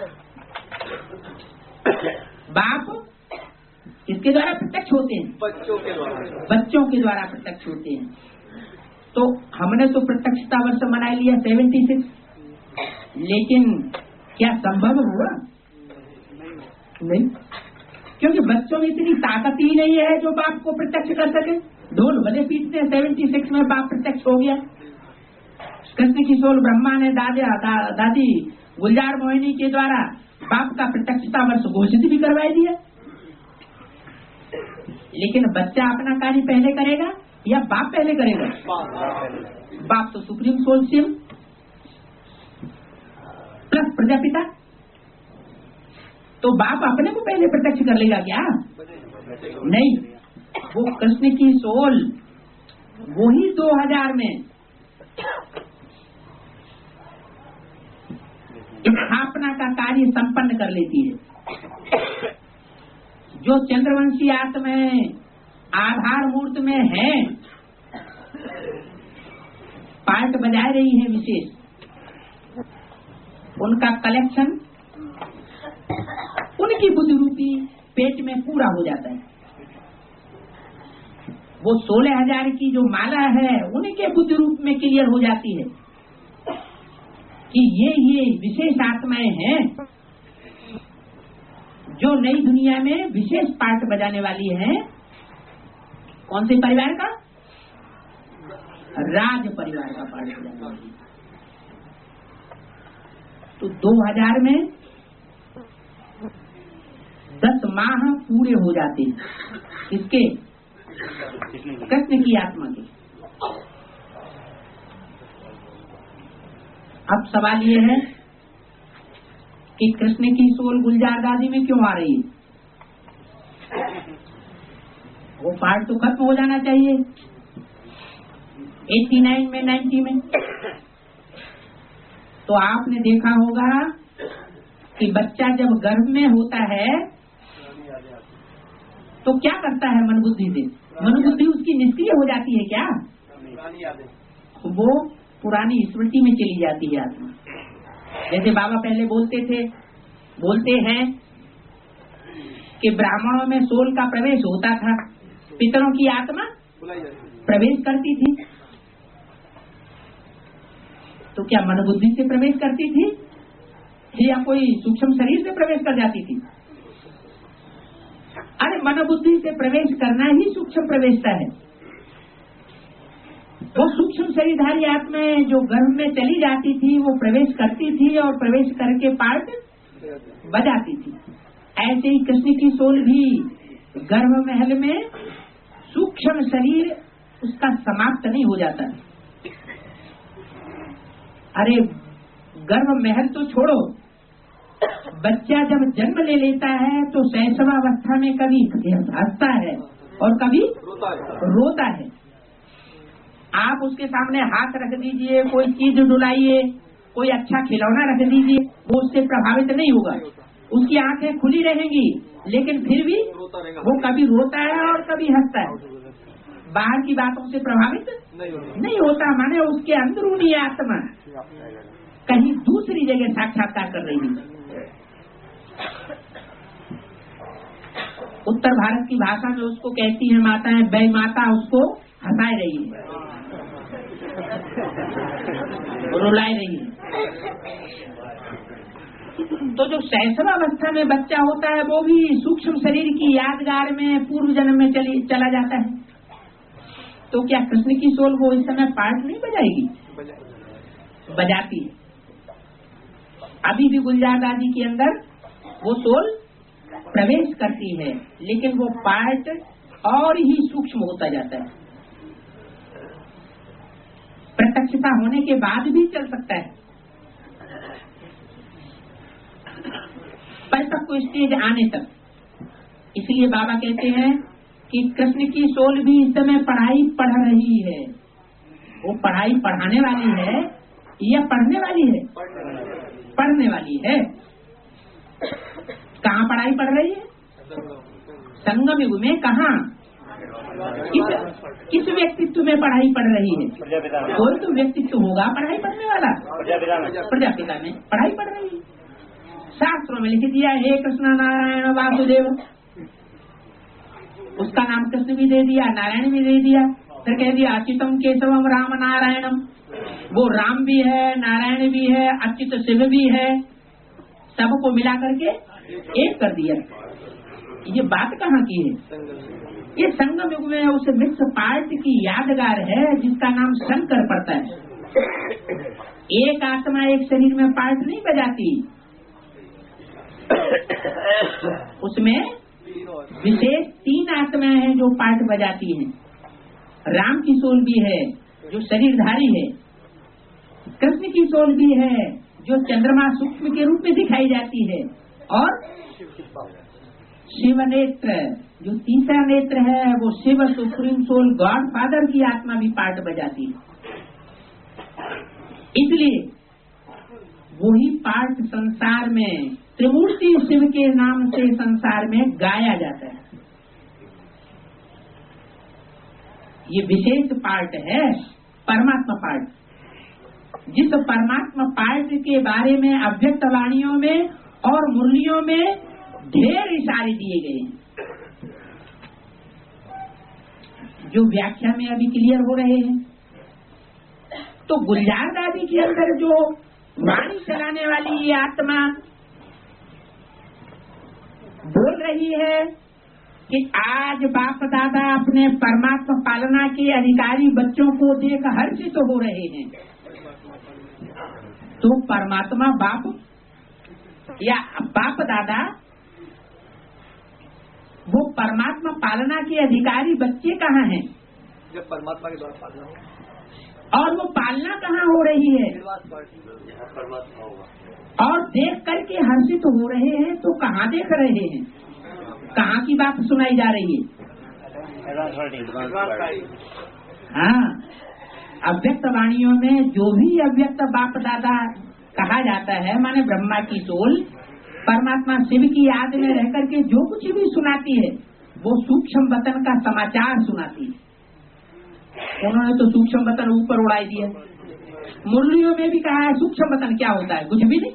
बाप किसके द्वारा प्रत्यक्ष होते हैं? बच्चों के द्वारा। बच्चों के द्वारा प्रत्यक्ष होते हैं। तो हमने तो प्रत्यक्षता वर्ष मना लिया सेवेंटी सिक्स, लेकिन क्या संभव हुआ? नहीं, क्योंकि बच्चों में इतनी ताकत ही नहीं है जो बाप को प्रत्यक्ष कर सके। ढोल भले पीटते सेवेंटी सिक्स में बाप प्रत्यक्ष हो गया। कृष्ण की सोल ब्रह्मा ने दादा दा, दादी गुलजार मोहिनी के द्वारा बाप का प्रत्यक्षता वर्ष घोषित भी करवाई दिया। लेकिन बच्चा अपना कार्य पहले करेगा या बाप पहले करेगा? बाप तो supreme soul Shiv plus Prajapita, तो बाप अपने को पहले प्रत्यक्ष कर लेगा क्या? नहीं, वो कृष्ण की सोल वही दो हजार में स्थापना का कार्य संपन्न कर लेती है। जो चंद्रवंशी आत्माएं आधार मूर्त में है, पार्ट बजा रही है विशेष, उनका कलेक्शन उनकी बुद्धि रूपी पेट में पूरा हो जाता है। वो सोलह हजार की जो माला है उनके बुद्धि रूप में क्लियर हो जाती है कि ये ये विशेष आत्माएं हैं जो नई दुनिया में विशेष पार्ट बजाने वाली हैं। कौन से परिवार का? राज परिवार का पार्ट बजाने वाली। तो दो हजार में दस माह पूरे हो जाते हैं। किसके? कृष्ण की आत्मा के। अब सवाल ये है कि कृष्ण की सोल गुलजार दादी में क्यों आ रही है? वो पार्ट तो खत्म हो जाना चाहिए नवासी में, नब्बे में। तो आपने देखा होगा कि बच्चा जब गर्भ में होता है तो क्या करता है मन बुद्धि से? मन बुद्धि उसकी निष्क्रिय हो जाती है क्या? वो पुरानी स्मृति में चली जाती है आत्मा। जैसे बाबा पहले बोलते थे, बोलते हैं कि ब्राह्मणों में सोल का प्रवेश होता था, पितरों की आत्मा प्रवेश करती थी। तो क्या मन बुद्धि से प्रवेश करती थी या कोई सूक्ष्म शरीर से प्रवेश कर जाती थी? अरे मन बुद्धि से प्रवेश करना ही सूक्ष्म प्रवेशता है। वो सूक्ष्म शरीरधारी आत्माएं जो गर्भ में चली जाती थी वो प्रवेश करती थी और प्रवेश करके पार्ट बजाती थी। ऐसे ही कृष्ण की सोल भी गर्भ महल में सूक्ष्म शरीर उसका समाप्त नहीं हो जाता। अरे गर्भ महल तो छोड़ो, बच्चा जब जन्म ले लेता है तो शैशवावस्था में कभी हंसता है और कभी रोता है। आप उसके सामने हाथ रख दीजिए, कोई चीज डुलाइए, कोई अच्छा खिलौना रख दीजिए, वो उससे प्रभावित नहीं होगा। उसकी आंखें खुली रहेंगी, लेकिन फिर भी वो कभी रोता है और कभी हंसता है। बाहर की बातों से प्रभावित नहीं होता, माने उसके अंदरूनी आत्मा कहीं दूसरी जगह साक्षात्कार कर रही है। उत्तर भारत की भाषा में उसको कहती है माताएं, बै माता उसको हंसाए रही है, रुलाए रही है। तो जो शैशवावस्था में बच्चा होता है वो भी सूक्ष्म शरीर की यादगार में पूर्व जन्म में चली चला जाता है। तो क्या कृष्ण की सोल वो इस समय पार्ट नहीं बजाएगी? बजाती है। अभी भी गुलजार दादी के अंदर वो सोल प्रवेश करती है, लेकिन वो पार्ट और ही सूक्ष्म होता जाता है। प्रत्यक्षता होने के बाद भी चल सकता है, परिपक्व स्टेज आने तक इसलिए बाबा कहते हैं कि कृष्ण की सोल भी इस समय पढ़ाई पढ़ रही है। वो पढ़ाई पढ़ाने वाली है या पढ़ने वाली है? पढ़ने वाली है। कहाँ पढ़ाई पढ़ रही है? संगम युग में। कहाँ? किस किस व्यक्तित्व में पढ़ाई पढ़ रही है? कोई तो व्यक्तित्व होगा पढ़ाई पढ़ने वाला। प्रजापिता में पढ़ाई पढ़ रही है। शास्त्रों में लिख दिया हे कृष्ण नारायण वासुदेव, उसका नाम कृष्ण भी दे दिया, नारायण भी दे दिया। फिर कह दिया अच्युतम केशवम राम नारायणम, वो राम भी है, नारायण भी है, अच्युत शिव भी है, सबको मिला करके एक कर दिया। ये बात कहाँ की है? ये संगम युग में उस मिक्स पार्ट की यादगार है जिसका नाम शंकर पड़ता है। एक आत्मा एक शरीर में पार्ट नहीं बजाती, उसमें विशेष तीन आत्माएं हैं जो पार्ट बजाती हैं। राम की सोल भी है जो शरीरधारी है, कृष्ण की सोल भी है जो चंद्रमा सूक्ष्म के रूप में दिखाई जाती है, और शिव नेत्र जो तीसरा नेत्र है वो Shiv supreme soul god father की आत्मा भी पार्ट बजाती है। इसलिए वही पार्ट संसार में त्रिमूर्ति शिव के नाम से संसार में गाया जाता है। ये विशेष पार्ट है परमात्मा पार्ट, जिस परमात्मा पार्ट के बारे में अव्यक्त वाणियों में और मुरलियों में ढेर इशारे दिए गए हैं, जो व्याख्या में अभी क्लियर हो रहे हैं। तो गुलजार दादी के अंदर जो वाणी चलाने वाली ये आत्मा बोल रही है कि आज बाप दादा अपने परमात्मा पालना के अधिकारी बच्चों को देख हर्षित तो हो रहे हैं, तो परमात्मा बाप या बाप दादा वो परमात्मा पालना के अधिकारी बच्चे कहाँ हैं? जब परमात्मा के द्वारा पालना हो, और वो पालना कहाँ हो रही है? परमात्मा होगा। और देख करके हर्षित हो रहे हैं, तो कहाँ देख रहे हैं? कहाँ की बात सुनाई जा रही है? हाँ, अव्यक्त वाणियों में जो भी अव्यक्त बाप दादा कहा जाता है, माने ब्रह्मा की सोल परमात्मा शिव की याद में रह करके जो कुछ भी सुनाती है वो सूक्ष्म वतन का समाचार सुनाती है। उन्होंने तो सूक्ष्म वतन ऊपर उड़ाई दिया। मुरलियों में भी कहा है सूक्ष्म वतन क्या होता है? कुछ भी नहीं।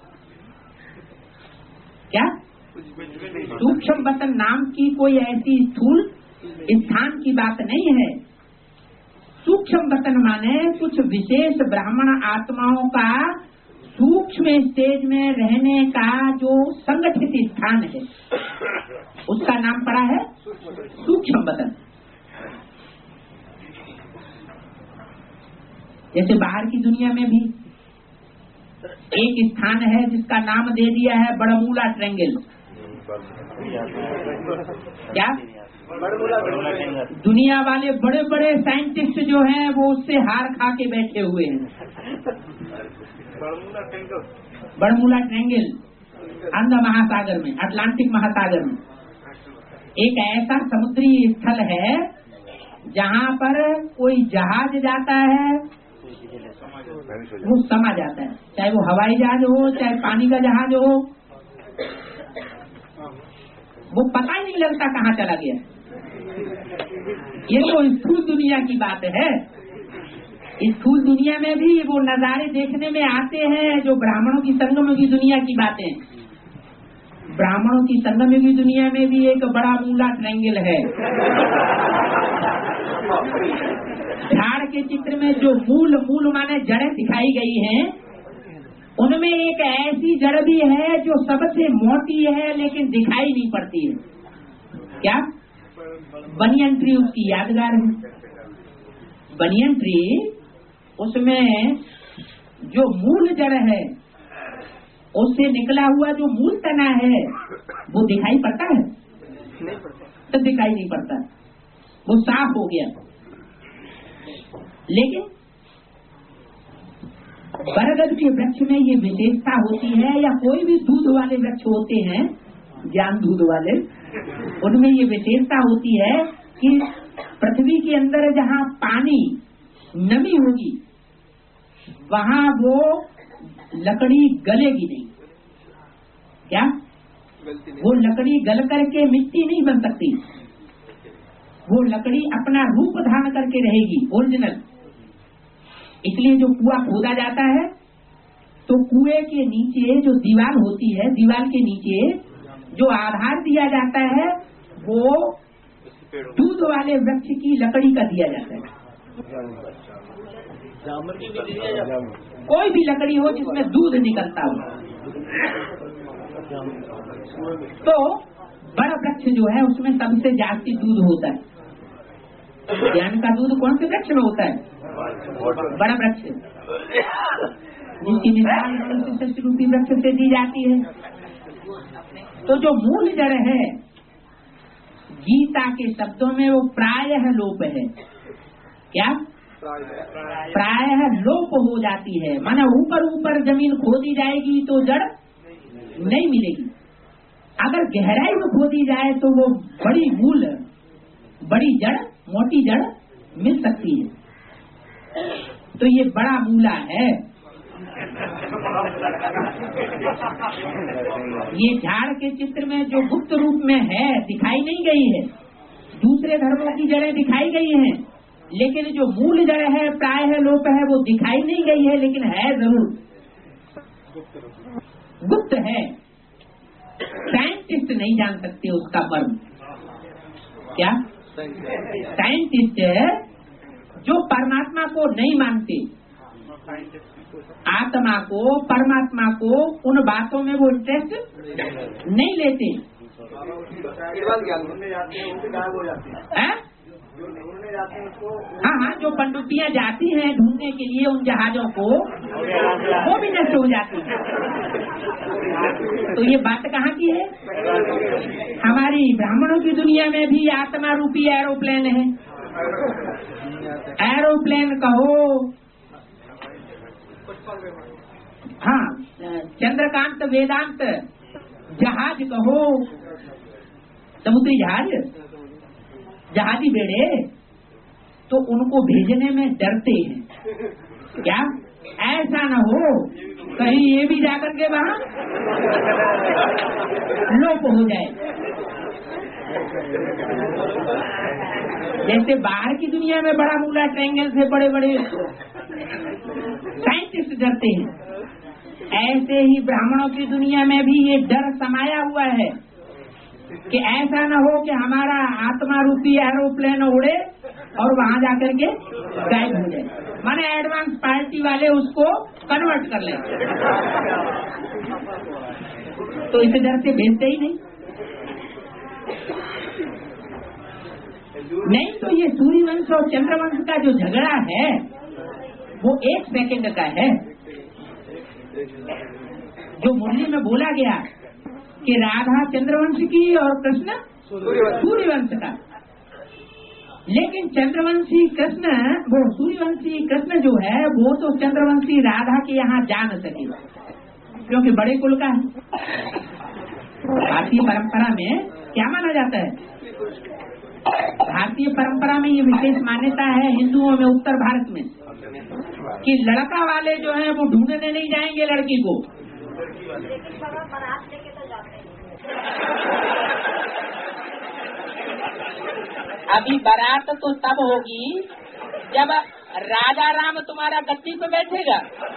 क्या सूक्ष्म वतन नाम की कोई ऐसी स्थूल स्थान की बात नहीं है। सूक्ष्म वतन माने कुछ विशेष ब्राह्मण आत्माओं का सूक्ष्म स्टेज में रहने का जो संगठित स्थान है, उसका नाम पड़ा है सूक्ष्म वतन। जैसे बाहर की दुनिया में भी एक स्थान है जिसका नाम दे दिया है बड़मूला ट्रेंगल। क्या? दुनिया वाले बड़े बड़े साइंटिस्ट जो हैं वो उससे हार खा के बैठे हुए हैं। बड़मूला ट्रेंगल अंध महासागर में, अटलांटिक महासागर में एक ऐसा समुद्री स्थल है जहाँ पर कोई जहाज जाता है वो समा जाता है, चाहे वो हवाई जहाज हो चाहे पानी का जहाज हो, वो पता ही नहीं लगता कहाँ चला गया। ये तो स्थूल दुनिया की बात है। स्थूल दुनिया में भी वो नजारे देखने में आते हैं जो ब्राह्मणों की संगम की दुनिया की बातें। ब्राह्मणों की संगम की दुनिया में भी एक बड़ा मूला ट्रायंगल है। झाड़ के चित्र में जो मूल मूल माने जड़ें दिखाई गई हैं, उनमें एक ऐसी जड़ भी है जो सबसे मोटी है लेकिन दिखाई नहीं पड़ती है। क्या? बनियन ट्री उसकी यादगार है। बनियन ट्री उसमें जो मूल जड़ है उससे निकला हुआ जो मूल तना है वो दिखाई पड़ता है? नहीं पड़ता। तो दिखाई नहीं पड़ता, वो साफ हो गया। लेकिन बरगद के वृक्ष में ये विशेषता होती है, या कोई भी दूध वाले वृक्ष होते हैं ज्ञान दूध वाले, उनमें ये विशेषता होती है कि पृथ्वी के अंदर जहाँ पानी नमी होगी वहाँ वो लकड़ी गलेगी नहीं। क्या वो लकड़ी गल करके मिट्टी नहीं बन सकती, वो लकड़ी अपना रूप धारण करके रहेगी ओरिजिनल। इसलिए जो कुआं खोदा जाता है तो कुएं के नीचे जो दीवार होती है, दीवार के नीचे जो आधार दिया जाता है वो दूध वाले वृक्ष की लकड़ी का दिया जाता है। कोई भी लकड़ी हो जिसमें दूध निकलता हो। तो बड़ा वृक्ष जो है उसमें सबसे जास्ती दूध होता है। ज्ञान का दूध कौन से वृक्ष में होता है? बड़ा वृक्ष, जिसकी मिसाल मनुष्य रूपी वृक्ष से दी जाती है। तो जो मूल जड़ है गीता के शब्दों में वो प्रायः लोप है। क्या? प्रायः लोप हो जाती है, माना ऊपर ऊपर जमीन खोदी जाएगी तो जड़ नहीं मिलेगी। अगर गहराई में खोदी जाए तो वो बड़ी मूल, बड़ी जड़, मोटी जड़ मिल सकती है। तो ये बड़ा मूला है। ये झाड़ के चित्र में जो गुप्त रूप में है दिखाई नहीं गई है, दूसरे धर्मों की जड़ें दिखाई गई हैं, लेकिन जो मूल जड़ है प्रायः लोप है वो दिखाई नहीं गई है, लेकिन है जरूर, गुप्त है। साइंटिस्ट नहीं जान सकते उसका मर्म। क्या? साइंटिस्ट जो परमात्मा को नहीं मानते, आत्मा को, परमात्मा को, उन बातों में वो इंटरेस्ट नहीं लेते। हाँ हाँ, जो पनडुब्बियाँ जाती हैं ढूंढने के लिए उन जहाजों को, वो भी नष्ट हो जाती है। तो ये बात कहाँ की है? हमारी ब्राह्मणों की दुनिया में भी आत्मा रूपी एरोप्लेन है। एरोप्लेन कहो, हाँ, चंद्रकांत वेदांत जहाज कहो, समुद्री जहाज, जहाजी बेड़े, तो उनको भेजने में डरते हैं। क्या? ऐसा न हो कहीं ये भी जाकर के वहाँ लोप हो जाए। जैसे बाहर की दुनिया में बड़ा मूला ट्रायंगल से बड़े बड़े साइंटिस्ट डरते हैं, ऐसे ही ब्राह्मणों की दुनिया में भी ये डर समाया हुआ है कि ऐसा न हो कि हमारा आत्मा रूपी एरोप्लेन उड़े और वहाँ जाकर के गायब हो जाए। माने एडवांस पार्टी वाले उसको कन्वर्ट कर ले, तो इसे डर से भेजते ही नहीं। नहीं तो ये सूर्यवंश और चंद्रवंश का जो झगड़ा है वो एक सेकंड का है। जो मुरली में बोला गया कि राधा चंद्रवंश की और कृष्ण सूर्यवंश का, लेकिन चंद्रवंशी कृष्ण, वो सूर्यवंशी कृष्ण जो है वो तो चंद्रवंशी राधा के यहाँ जा न सके, क्योंकि बड़े कुल का है। भारतीय परंपरा में क्या माना जाता है? भारतीय परंपरा में ये विशेष मान्यता है, हिंदुओं में, उत्तर भारत में, कि लड़का वाले जो है वो ढूंढने नहीं जाएंगे लड़की को, अभी बारात तो तब होगी जब राजा राम तुम्हारा गद्दी पे बैठेगा,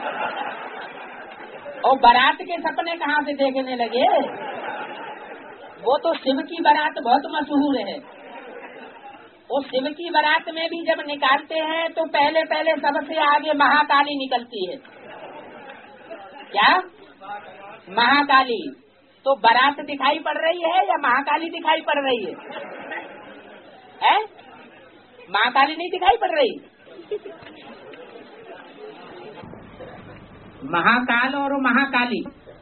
और बारात के सपने कहाँ से देखने लगे? वो तो शिव की बारात बहुत मशहूर है। उस शिव की बारात में भी जब निकालते हैं तो पहले पहले सबसे आगे महाकाली निकलती है। क्या? महाकाली। तो बारात दिखाई पड़ रही है या महाकाली दिखाई पड़ रही है? है? महाकाली नहीं दिखाई पड़ रही। महाकाल और महाकाली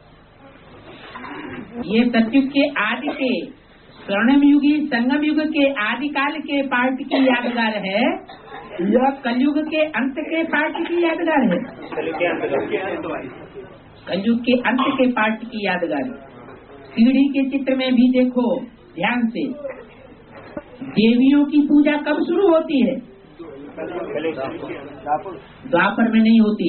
ये सतयुग के आदि के, स्वर्णिम युगी संगम युग के आदिकाल के पार्ट की यादगार है या कलयुग के अंत के पार्ट की यादगार है? कलयुग के अंत के पार्ट की यादगार। सीढ़ी के चित्र में भी देखो ध्यान से, देवियों की पूजा कब शुरू होती है? द्वापर में नहीं होती।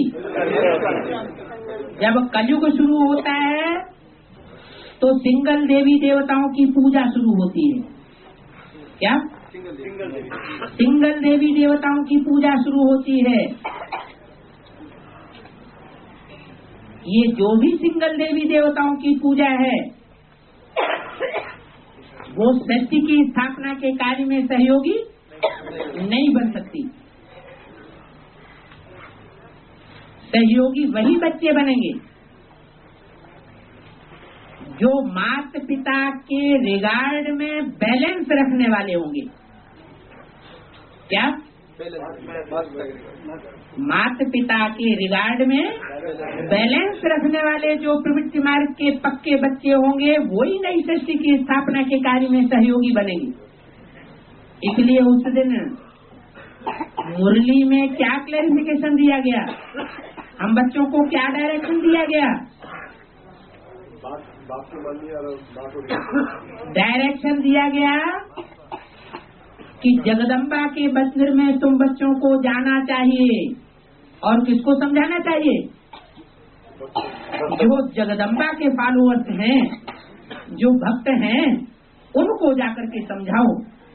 जब कलयुग शुरू होता है तो सिंगल देवी देवताओं की पूजा शुरू होती है। क्या? सिंगल देवी देवताओं की पूजा शुरू होती है। ये जो भी सिंगल देवी देवताओं की पूजा है वो सृष्टि की स्थापना के कार्य में सहयोगी नहीं बन सकती। सहयोगी वही बच्चे बनेंगे जो माता पिता के रिगार्ड में बैलेंस रखने वाले होंगे। क्या? माता पिता के रिगार्ड में बैलेंस रखने वाले जो प्रवृत्ति मार्ग के पक्के बच्चे होंगे वही नई सृष्टि की स्थापना के कार्य में सहयोगी बनेंगे। इसलिए उस दिन मुरली में क्या क्लैरिफिकेशन दिया गया, हम बच्चों को क्या डायरेक्शन दिया गया? डायरेक्शन दिया गया कि जगदम्बा के मंदिर में तुम बच्चों को जाना चाहिए और किसको समझाना चाहिए? जो जगदम्बा के फॉलोअर्स हैं, जो भक्त हैं, उनको जाकर के समझाओ।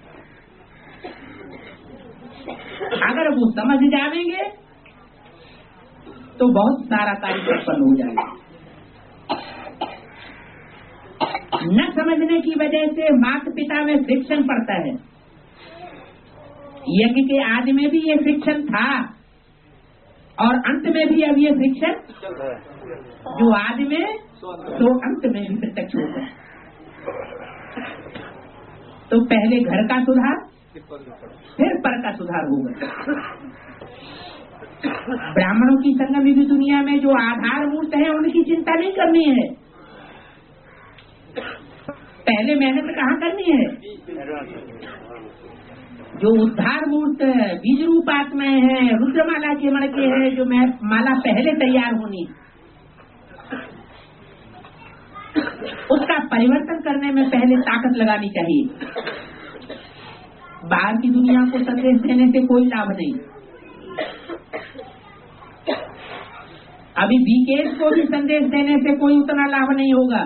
अगर वो समझ जाएंगे तो बहुत सारा कार्य उत्पन्न हो जाएगा। न समझने की वजह से माता पिता में फ्रिक्शन पड़ता है। यज्ञ के आदि में भी ये फ्रिक्शन था और अंत में भी अब ये फ्रिक्शन जो आदि में तो अंत में भी प्रत्यक्ष होता है। तो पहले घर का सुधार फिर पर का सुधार होगा। ब्राह्मणों की संगम की दुनिया में जो आधार मूर्त है उनकी चिंता नहीं करनी है। पहले मेहनत कहाँ करनी है? जो उद्धार मूर्त बीज रूप आत्माएं हैं, रुद्रमाला के मणके हैं, जो माला पहले तैयार होनी, उसका परिवर्तन करने में पहले ताकत लगानी चाहिए। बाहर की दुनिया को संदेश देने से कोई लाभ नहीं। अभी बीकेएस को भी संदेश देने से कोई उतना लाभ नहीं होगा।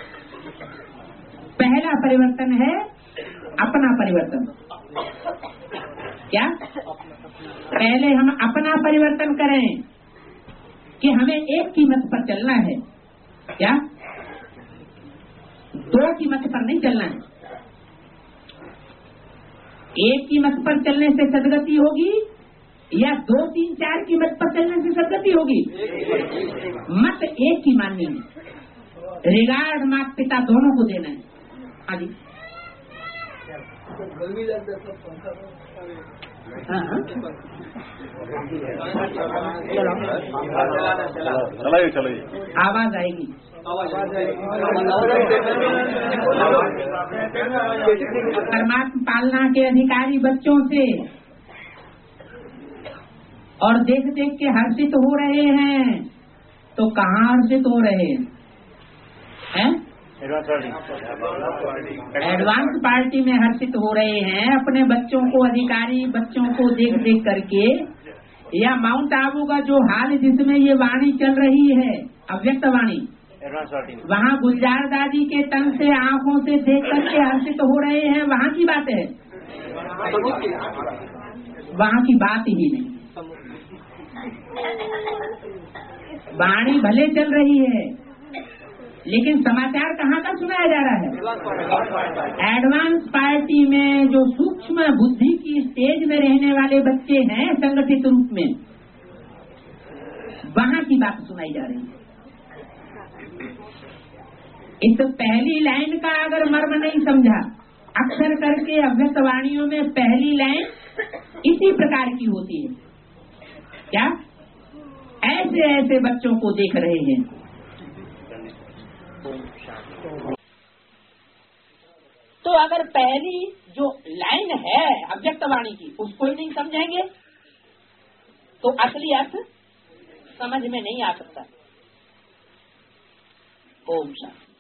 पहला परिवर्तन है अपना परिवर्तन। क्या? पहले हम अपना परिवर्तन करें कि हमें एक की मत पर चलना है। क्या? दो की मत पर नहीं चलना है। एक की मत पर चलने से सदगति होगी या दो तीन चार की मत पर चलने से सदगति होगी? मत एक की माननी है। रिगार्ड माता पिता दोनों को देना है। आदि चलाइए चलाइए, आवाज आएगी। परमात्मा पालना के अधिकारी बच्चों से और देख देख के हर्षित हो रहे हैं, तो कहाँ हर्षित हो रहे हैं? हैं? एडवांस पार्टी में हर्षित हो रहे हैं अपने बच्चों को, अधिकारी बच्चों को देख देख करके। या माउंट आबू का जो हाल जिसमें ये वाणी चल रही है, अव्यक्त वाणी, वहाँ गुलजार दादी के तन से आंखों से देख करके हर्षित हो रहे हैं, वहाँ की बात है, वहाँ की बात ही नहीं। वाणी भले चल रही है लेकिन समाचार कहाँ का सुनाया जा रहा है? एडवांस पार्टी में जो सूक्ष्म बुद्धि की स्टेज में रहने वाले बच्चे हैं संगठित रूप में, वहाँ की बात सुनाई जा रही है। इस पहली लाइन का अगर मर्म नहीं समझा, अक्सर करके अव्यक्त वाणियों में पहली लाइन इसी प्रकार की होती है। क्या? ऐसे ऐसे बच्चों को देख रहे हैं। तो अगर पहली जो लाइन है अव्यक्त वाणी की उसको ही नहीं समझेंगे तो असली अर्थ समझ में नहीं आ सकता। ओम शांति।